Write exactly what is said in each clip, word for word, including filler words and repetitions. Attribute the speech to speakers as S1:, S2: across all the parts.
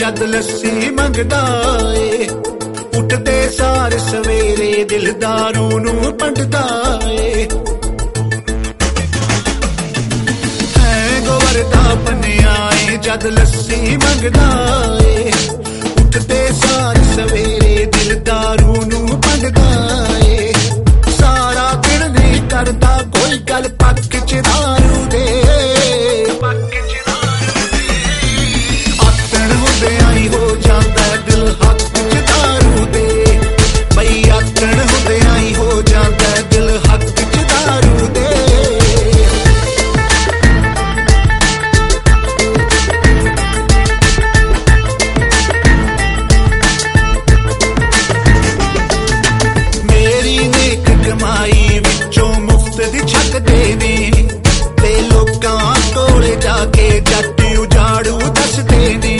S1: जद लस्सी मंगदा ए उठदे सार सवेरे दिलदारों नू पंडदा ए गोवरदा बनिया ए जद लस्सी मंगदा ए उठदे सार सवेरे दिलदारों नू पंडदा ए सारा दिन नहीं करदा कोई गल पक च दारू दे आतन होंदे आई हो जांदा दिल हक च दारू दे बई आतन होंदे आई हो जांदा दिल हक च दारू दे कमाई विचों मुफ्त दी छक देने ते लोकां कोले जाके जट उजाड़ू दस देने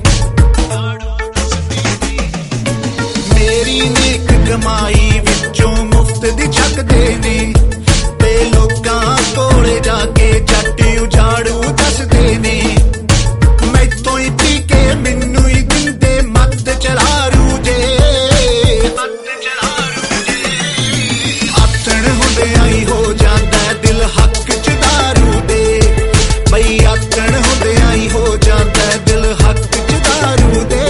S1: मेरी नेक कमाई विचों मुफ्त दी छक देने ते लोकां कोले जाके जट उजाड़ू दस देने मैथों ही पी के मैनू ही दिंदे मत चलारू जे आई हो जांदा दिल हक च दारू दे बई आतन होंदे आई हो जांदा दिल हक च दारू दे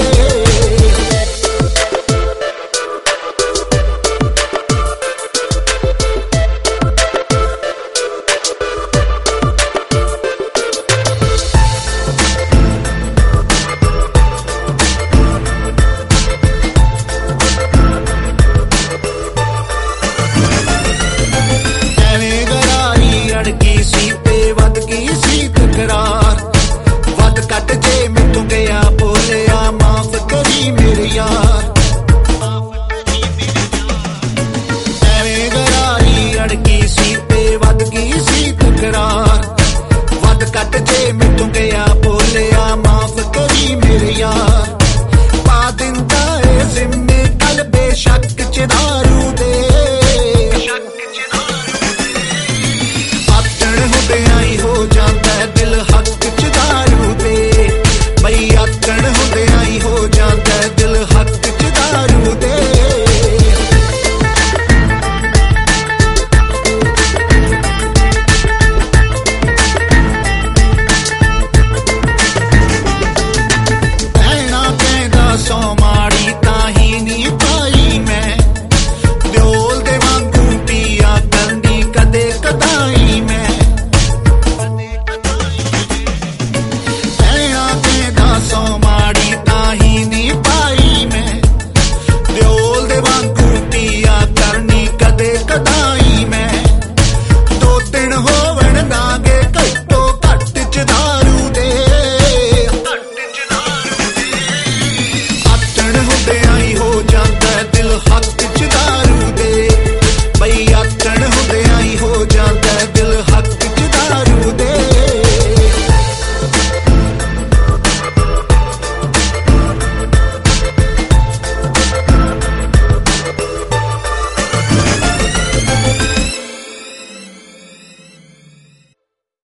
S1: कदाई